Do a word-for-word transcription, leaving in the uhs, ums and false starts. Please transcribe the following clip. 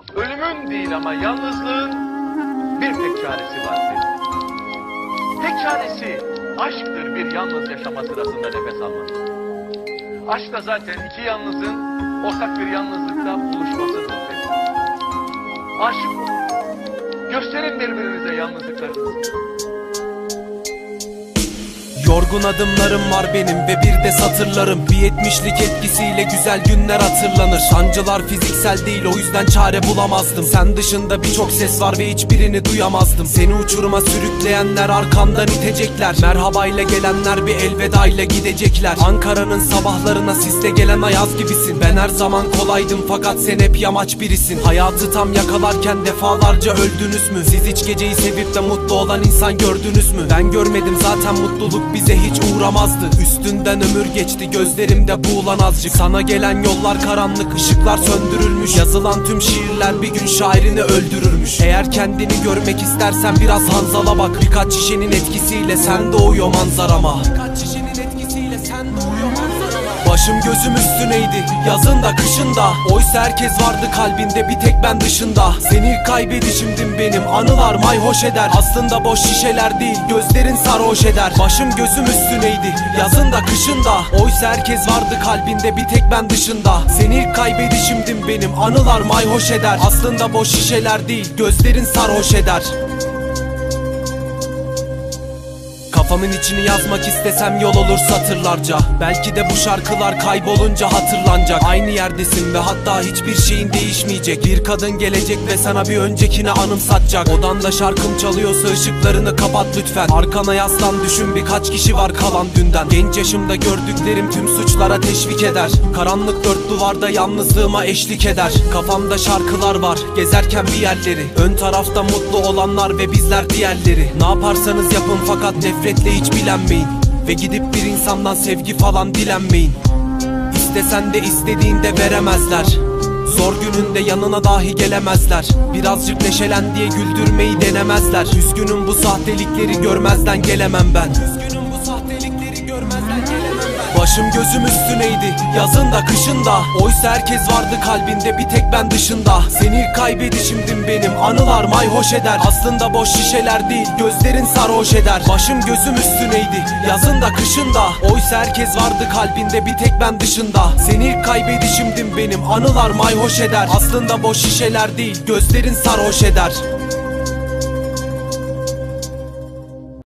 Ölümün değil ama yalnızlığın bir tek çaresi var benim. Tek çaresi aşktır bir yalnız yaşama sırasında nefes almak. Aşk da zaten iki yalnızın ortak bir yalnızlıkta buluşmasıdır benim. Aşık olun. Gösterin birbirinize yalnızlıklarınızı. Yorgun adımlarım var benim ve bir de satırlarım. Bir yetmişlik etkisiyle güzel günler hatırlanır. Sancılar fiziksel değil, o yüzden çare bulamazdım. Sen dışında birçok ses var ve hiçbirini duyamazdım. Seni uçuruma sürükleyenler arkandan itecekler. Merhabayla gelenler bir elvedayla gidecekler. Ankara'nın sabahlarına siste gelen ayaz gibisin. Ben her zaman kolaydım fakat sen hep yamaç birisin. Hayatı tam yakalarken defalarca öldünüz mü? Siz hiç geceyi sevip de mutlu olan insan gördünüz mü? Ben görmedim zaten, mutluluk bize hiç uğramazdı. Üstünden ömür geçti, gözlerimde buğulan azıcık. Sana gelen yollar karanlık, ışıklar söndürülmüş. Yazılan tüm şiirler bir gün şairini öldürürmüş. Eğer kendini görmek istersen biraz Hanzal'a bak. Birkaç şişenin etkisiyle sen doğuyor manzarama. Birkaç şişenin etkisiyle sen doğuyor manzarama. Başım gözüm üstüneydi, yazın da kışın da. Oysa herkes vardı kalbinde, bir tek ben dışında. Seni kaybedişimdim benim, anılar mayhoş eder. Aslında boş şişeler değil, gözlerin sarhoş eder. Başım gözüm üstüneydi, yazın da kışın da. Oysa herkes vardı kalbinde, bir tek ben dışında. Seni kaybedişimdim benim, anılar mayhoş eder. Aslında boş şişeler değil, gözlerin sarhoş eder. Kafamın içini yazmak istesem yol olur satırlarca. Belki de bu şarkılar kaybolunca hatırlanacak. Aynı yerdesin ve hatta hiçbir şeyin değişmeyecek. Bir kadın gelecek ve sana bir öncekini anımsatacak. Odanda şarkım çalıyorsa ışıklarını kapat lütfen. Arkana yaslan, düşün birkaç kişi var kalan dünden. Genç yaşımda gördüklerim tüm suçlara teşvik eder. Karanlık dört duvarda yalnızlığıma eşlik eder. Kafamda şarkılar var, gezerken bir yerleri. Ön tarafta mutlu olanlar ve bizler diğerleri. Ne yaparsanız yapın fakat nefret hiç bilenmeyin. Ve gidip bir insandan sevgi falan dilenmeyin. İstesen de istediğinde veremezler. Zor gününde yanına dahi gelemezler. Birazcık neşelen diye güldürmeyi denemezler. Üzgünüm bu sahtelikleri görmezden gelemem ben. Üzgünüm bu sahtelikleri görmezden gelemem ben. Başım gözüm üstüneydi, yazın da kışın da. Oysa herkes vardı kalbinde, bir tek ben dışında. Seni kaybedişimdim benim, anılar mayhoş eder. Aslında boş şişeler değil, gözlerin sarhoş eder. Başım gözüm üstüneydi, yazın da kışın da. Oysa herkes vardı kalbinde, bir tek ben dışında. Seni kaybedişimdim benim, anılar mayhoş eder. Aslında boş şişeler değil, gözlerin sarhoş eder.